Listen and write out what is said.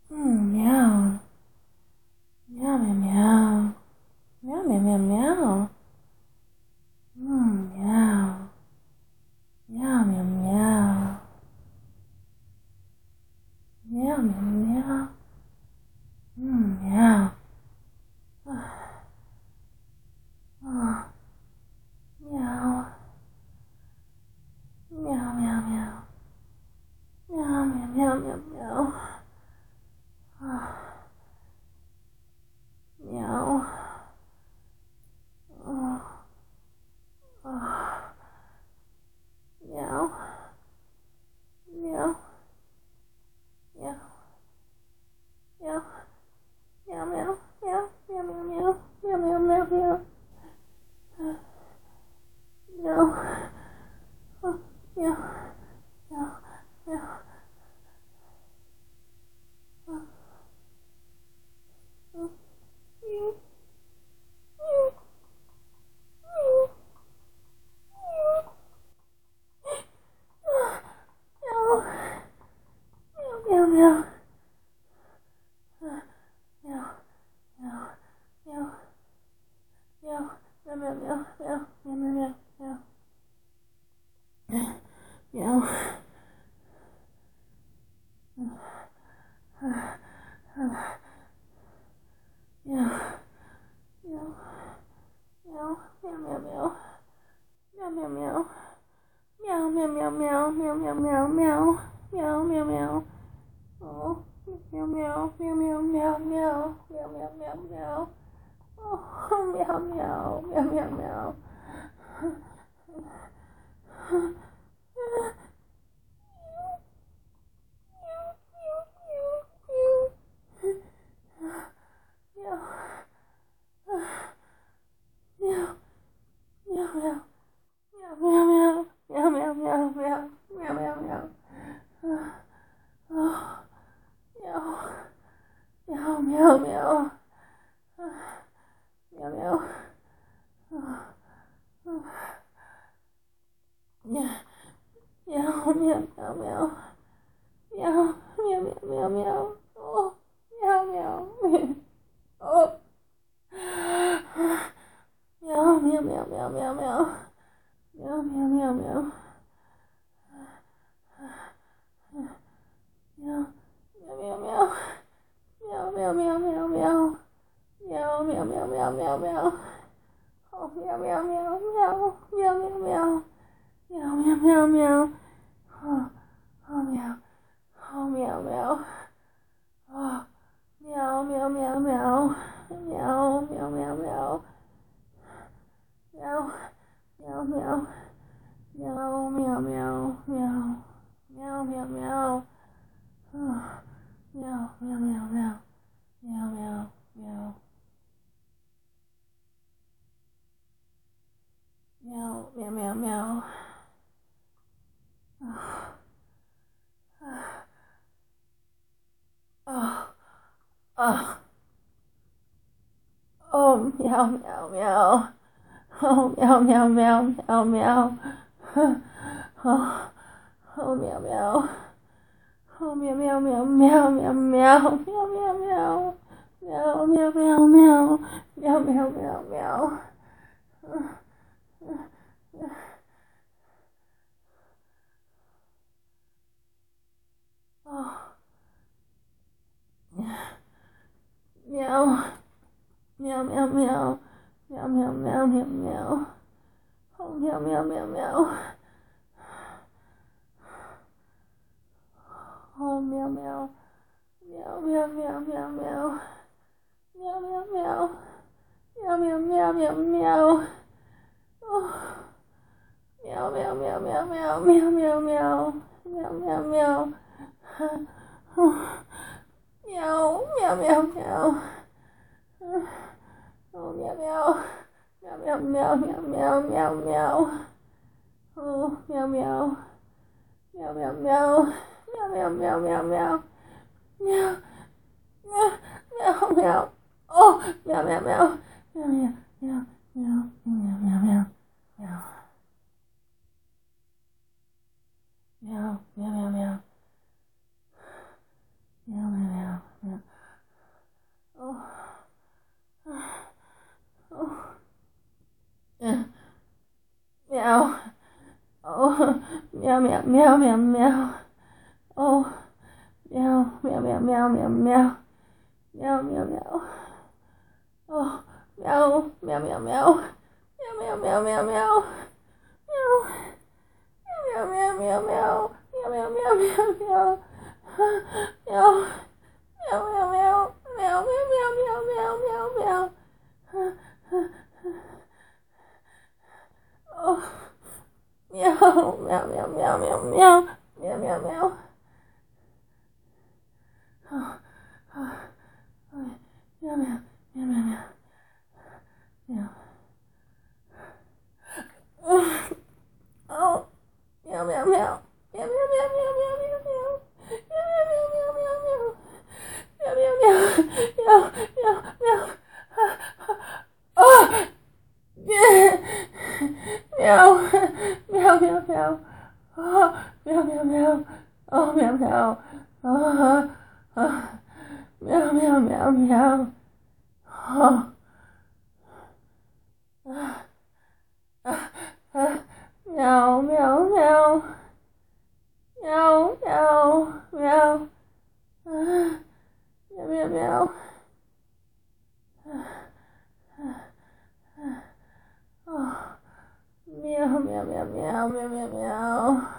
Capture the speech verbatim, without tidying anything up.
Mm, meow. Meow, meow, meow. Meow, meow, meow, meow. Mm, meow. Meow, meow, meow. Meow, meow, meow. Mm, meow. Oh, meow. Meow, meow, meow. Meow, meow, meow, meow, meow. Oh, meow. Oh, oh. Meow. Meow. Meow. Meow. Meow, meow. Meow. Meow, meow, meow. Meow, meow, meow, meow. Meow. Oh, meow. Meow. Meow. Oh, oh. Meow. Meow. Meow. Meow. Meow, meow, meow. Meow. Meow. Meow. Meow. Meow, meow, meow, meow, meow, meow, meow, meow. Meow. Meow. Meow. Meow. Meow, meow, meow. Meow, meow, meow. Meow, meow, meow, meow, meow, meow, meow, meow. Meow, meow, meow. Oh, meow, meow, meow, meow, meow, meow. Meow, meow, meow, meow. Oh, meow, meow, meow, meow, meow. Meow, meow, meow. Meow, meow, meow. Meow, meow, meow, meow. Meow, meow, meow. Oh, meow. Meow, meow, meow. Meow, meow. Meow, meow, meow, meow, meow. Meow, meow, meow, meow, meow. Oh, meow, meow. Oh. Meow, meow, meow, meow, meow, meow. Meow, meow, meow, meow. Meow, meow, meow, meow. Meow, meow, meow, meow, meow. Meow, meow, meow, meow, meow, meow. Oh, meow, meow, meow, meow. Meow, meow, meow. Meow, meow, meow, meow. Oh, oh, meow. Oh, meow, meow. Oh, meow, meow, meow, meow. Meow, meow, meow, meow. Meow, meow, meow. Meow, meow, meow, meow. Meow, meow, meow. Oh, meow, meow, meow, meow. Meow, meow, meow. Meow, meow, meow, meow. Oh, oh, oh. Oh, meow, meow, meow. Oh, meow, meow, meow, meow, meow. Oh, oh, meow, meow. Oh, meow, meow, meow, meow, meow, meow, meow, meow, meow. Meow, meow, meow, meow. Meow, meow, meow, meow. Oh, meow. Meow, meow, meow. Meow, meow, meow, meow, meow. Oh, meow, meow, meow, meow. Oh, meow, meow. Meow, meow, meow, meow, meow. Meow, meow, meow. Meow, meow, meow, meow, meow. Oh, meow, meow, meow, meow, meow, meow, meow, meow. Meow, meow, meow. Oh, meow, meow, meow, meow. Oh, meow, meow. Meow, meow, meow, meow, meow, meow. Oh, meow, meow. Meow, meow, meow. Meow, meow, meow, meow, meow. Meow, meow, meow, meow. Oh, meow, meow, meow. Meow, meow, meow, meow, meow, meow, meow. Meow. Meow, meow, meow, meow. Meow, meow, meow, 喵喵喵喵喵，哦，喵喵喵喵喵喵，喵喵喵，哦，喵喵喵喵，喵喵喵喵喵，喵喵喵喵喵，喵喵喵喵喵，喵喵喵喵喵喵喵喵喵喵，哦，喵喵喵喵喵喵喵喵喵，啊啊，哎，喵喵喵喵喵喵，嗯，哦，喵喵喵喵喵喵喵喵喵喵喵。喵喵喵喵喵喵啊！喵喵喵喵啊！喵喵喵哦喵喵啊啊！喵喵喵喵啊啊啊！喵喵喵喵喵喵啊！喵喵喵啊！喵喵喵喵喵喵喵。